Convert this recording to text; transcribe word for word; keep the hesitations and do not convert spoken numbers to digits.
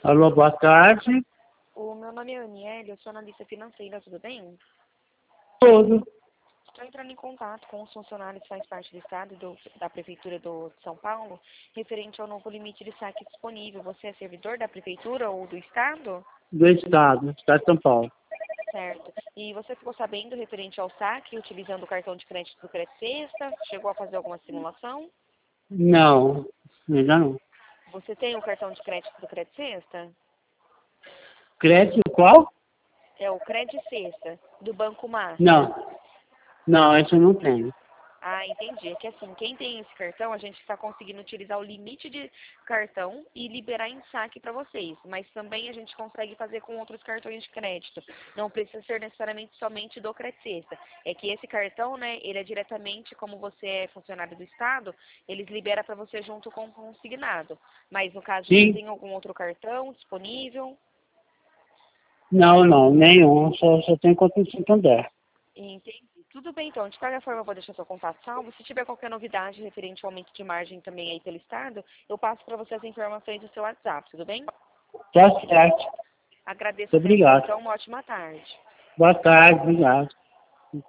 Alô, boa tarde. O meu nome é Aniele, eu sou analista financeira, tudo bem? Tudo. Estou entrando em contato com os funcionários que fazem parte do Estado e do, da Prefeitura do, de São Paulo, referente ao novo limite de saque disponível. Você é servidor da Prefeitura ou do Estado? Do Estado, Estado de São Paulo. Certo. E você ficou sabendo referente ao saque, utilizando o cartão de crédito do Crédito Sexta? Chegou a fazer alguma simulação? Não, ainda não. Você tem o cartão de crédito do Crédito Sexta? Crédito qual? É o Crédito Sexta, do Banco Master. Não, não, esse eu não tenho. Ah, entendi. É que assim, quem tem esse cartão, a gente está conseguindo utilizar o limite de cartão e liberar em saque para vocês. Mas também a gente consegue fazer com outros cartões de crédito. Não precisa ser necessariamente somente do Crédito Sexta. É que esse cartão, né, ele é diretamente, como você é funcionário do Estado, eles liberam para você junto com o consignado. Mas no caso, você Sim? tem algum outro cartão disponível? Não, não, nenhum. Só, só tenho conta em Santander. Entendi. Tudo bem, então. De qualquer forma, eu vou deixar seu contato salvo. Se tiver qualquer novidade referente ao aumento de margem também aí pelo Estado, eu passo para você as informações do seu WhatsApp, tudo bem? Tá certo. Agradeço Muito a atenção, obrigado. então. Uma ótima tarde. Boa tarde, obrigado.